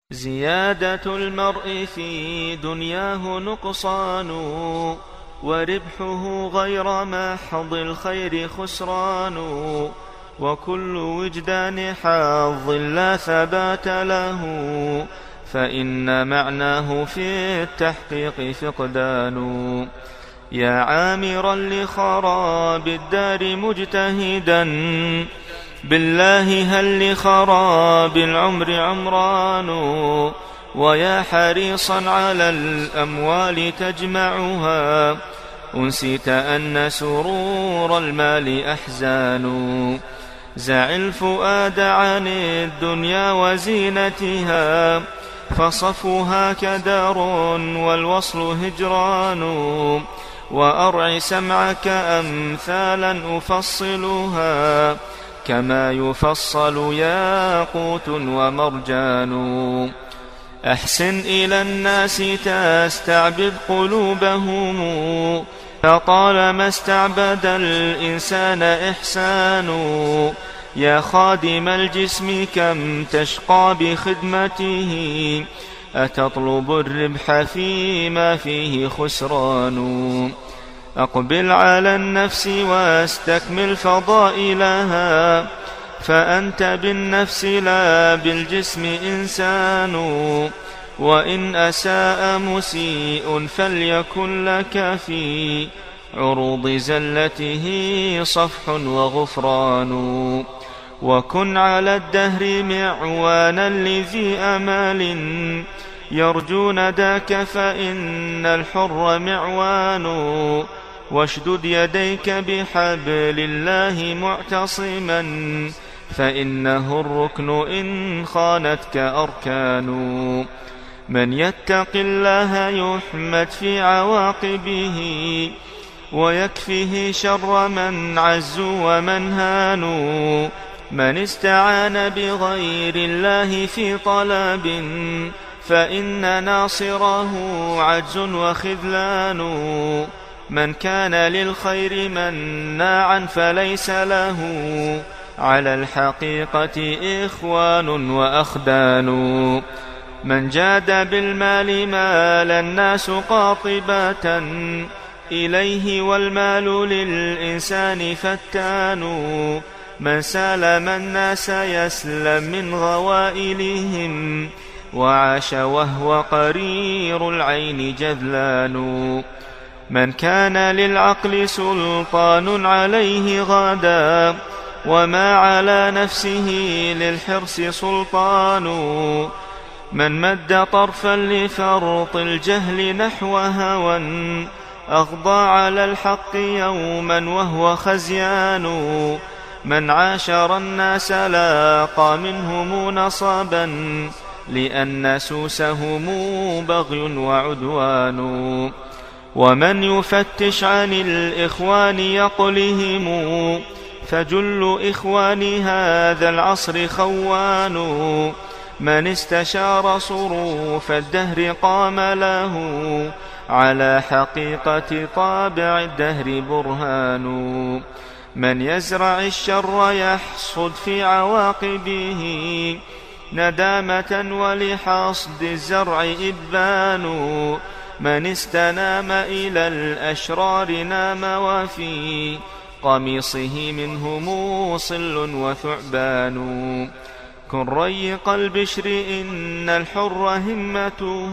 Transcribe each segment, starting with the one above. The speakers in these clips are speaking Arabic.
زيادة المرء في دنياه نقصان، وربحه غير محض الخير خسران، وكل وجدان حظ لا ثبات له، فإن معناه في التحقيق فقدان. يا عامرا لخراب الدار مجتهدا بالله، هل لخراب العمر عمران؟ ويا حريصا على الأموال تجمعها، أنسيت أن سرور المال أحزان. زع الفؤاد عن الدنيا وزينتها، فصفوها كدار والوصل هجران. وأرع سمعك أمثالا أفصلها، كما يفصل ياقوت ومرجان. أحسن إلى الناس تستعبد قلوبهم، فطالما استعبد الإنسان إحسان. يا خادم الجسم كم تشقى بخدمته، أتطلب الربح فيما فيه خسران. أقبل على النفس واستكمل فضائلها، فأنت بالنفس لا بالجسم إنسان. وإن أساء مسيء فليكن لك في عروض زلته صفح وغفران. وكن على الدهر معوانا لذي أمال، يرجو نداك فإن الحر معوان. واشدد يديك بحبل الله معتصما، فإنه الركن إن خانتك أركان. من يتق الله يحمد في عواقبه، ويكفيه شر من عز ومن هان. من استعان بغير الله في طلب، فإن ناصره عجز وخذلان. من كان للخير مناعا فليس له على الحقيقة إخوان وأخدان. من جاد بالمال مال الناس قاطبة إليه، والمال للإنسان فتان. من سالم الناس يسلم من غوائلهم، وعاش وهو قرير العين جذلان. من كان للعقل سلطان عليه غدا، وما على نفسه للحرص سلطان. من مد طرفا لفرط الجهل نحو هوى، أغضى على الحق يوما وهو خزيان. من عاشر الناس لاقى منهم نصبا، لأن سوسهم بغي وعدوان. ومن يفتش عن الإخوان يقلهم، فجل إخوان هذا العصر خوان. من استشار صروف الدهر قام له، على حقيقة طابع الدهر برهان. من يزرع الشر يحصد في عواقبه، ندامة ولحصد الزرع إبان. من استنام إلى الأشرار نام، وفي قميصه منهم صل وثعبان. كن ريق البشر إن الحر همته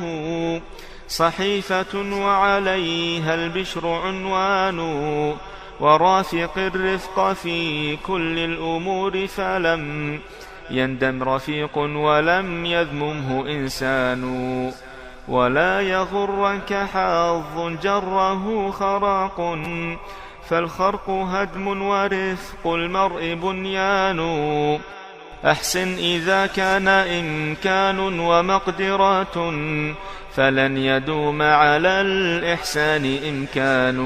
صحيفة، وعليها البشر عنوان. ورافق الرفق في كل الأمور، فلم يندم رفيق ولم يذممه إنسان. ولا يغرك حظ جره خراق، فالخرق هدم ورفق المرء بنيان. أحسن إذا كان إمكان ومقدرة، فلن يدوم على الإحسان إمكان.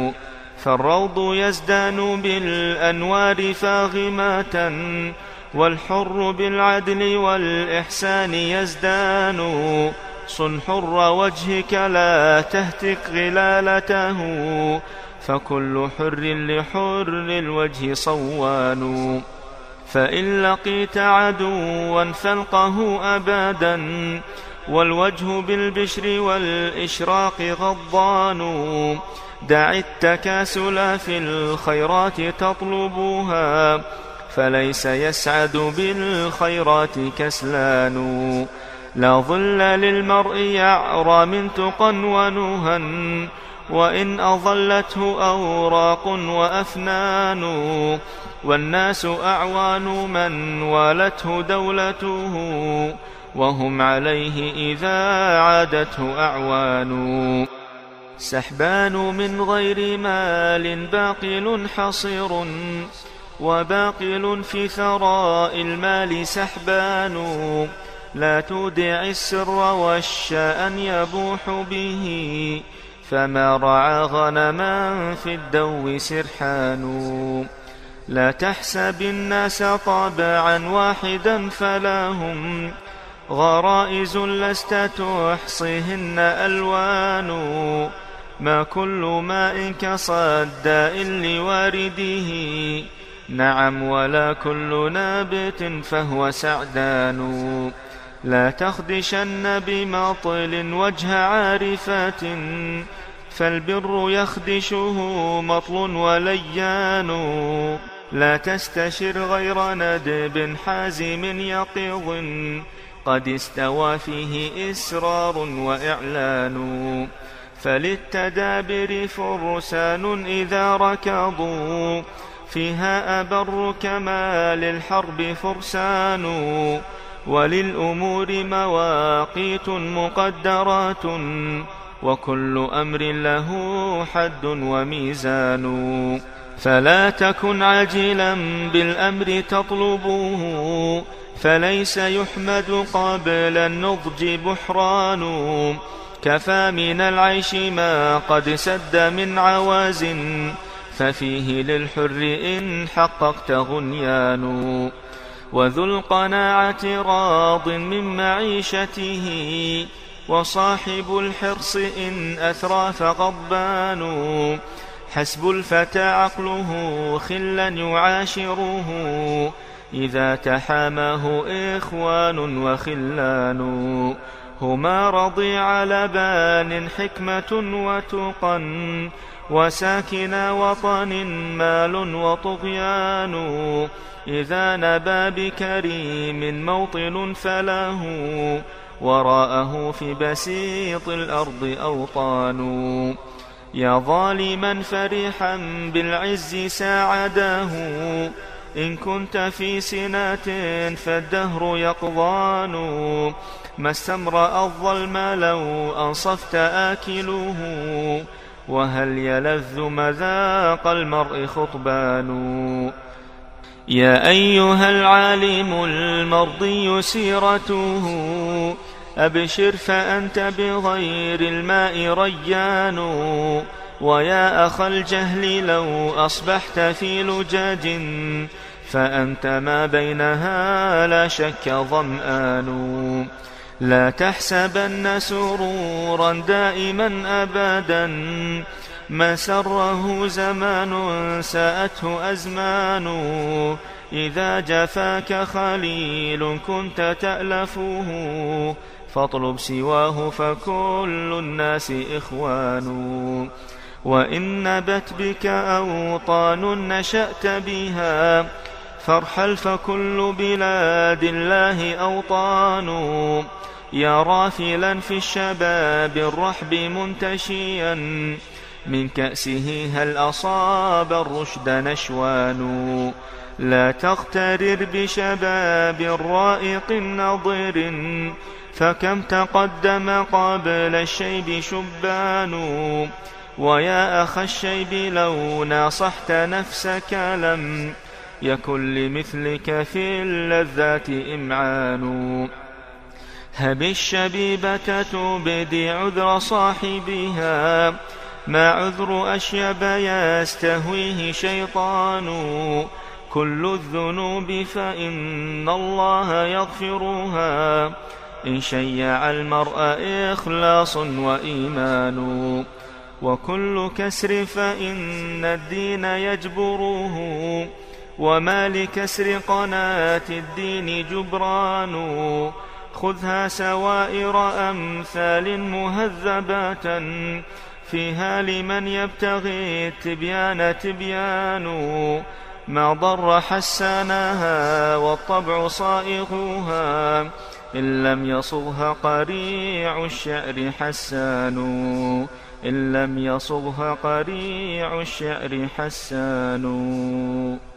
فالروض يزدان بالأنوار فاغمة، والحر بالعدل والإحسان يزدان. صن حر وجهك لا تهتك غلالته، فكل حر لحر الوجه صوان. فإن لقيت عدوا فالقه أبدا، والوجه بالبشر والإشراق غضان. دع التكاسل في الخيرات تطلبها، فليس يسعد بالخيرات كسلان. لا ظل للمرء يعرى من تقى ونهى، وإن أظلته أوراق وأفنان. والناس أعوان من والته دولته، وهم عليه إذا عادته أعوان. سحبان من غير مال باقل حصير، وباقل في ثراء المال سحبان. لا تودع السر والشأن يبوح به، فما رعى غنما في الدو سرحان. لا تحسب الناس طبعا واحدا، فلا هم غرائز لست تحصيهن ألوان. ما كل ماء كصداء لوارده، نعم ولا كل نابت فهو سعدان. لا تخدشن بمطل وجه عارفات، فالبر يخدشه مطل وليان. لا تستشر غير ندب حازم يقظ، قد استوى فيه إسرار وإعلان. فللتدابر فرسان إذا ركضوا، فيها أبر كما للحرب فرسان. وللأمور مواقيت مقدرات، وكل أمر له حد وميزان. فلا تكن عاجلا بالأمر تطلبه، فليس يحمد قبل النضج بحران. كفى من العيش ما قد سد من عواز، ففيه للحر إن حققت غنيان. وذو القناعة راض من معيشته، وصاحب الحرص إن أثرى فغضبان. حسب الفتى عقله خلا يعاشره، إذا تحامه إخوان وخلان. هما رضيع لبان حكمة وتقى، وساكن وطن مال وطغيان. إذا نبى بكريم موطن فله، وراءه في بسيط الأرض أوطان. يا ظالما فرحا بالعز ساعداه، إن كنت في سنات فالدهر يقضان. ما استمرأ الظلم لو أنصفت آكله، وهل يلذ مذاق المرء خطبان. يا أيها العالم المرضي سيرته، أبشر فأنت بغير الماء ريان. ويا أخ الجهل لو أصبحت في لجاج، فأنت ما بينها لا شك ظمآن. لا تحسبن سرورا دائما أبدا، ما سره زمان ساءته أزمان. إذا جفاك خليل كنت تألفه، فاطلب سواه فكل الناس إخوان. وإن نبت بك أوطان نشأت بها، فارحل فكل بلاد الله أوطان. يا رافلا في الشباب الرحب منتشيا، من كأسه هل أصاب الرشد نشوان. لا تغترر بشباب رائق نضر، فكم تقدم قبل الشيب شبان. ويا أخ الشيب لو ناصحت نفسك، لم يكن لمثلك في اللذات إمعان. هب الشبيبة تبدي عذر صاحبها، ما عذر أشيب يستهويه شيطان. كل الذنوب فإن الله يغفرها، إن شيع المرء إخلاص وإيمان. وكل كسر فإن الدين يجبره، وما لكسر قناة الدين جبران خذها سوائر أمثال مهذبة فيها لمن يبتغي التبيان تبيان ما ضر حسانها والطبع صائغها إن لم يصغها قريع الشعر حسان إن لم يصغها قريع الشعر حسان.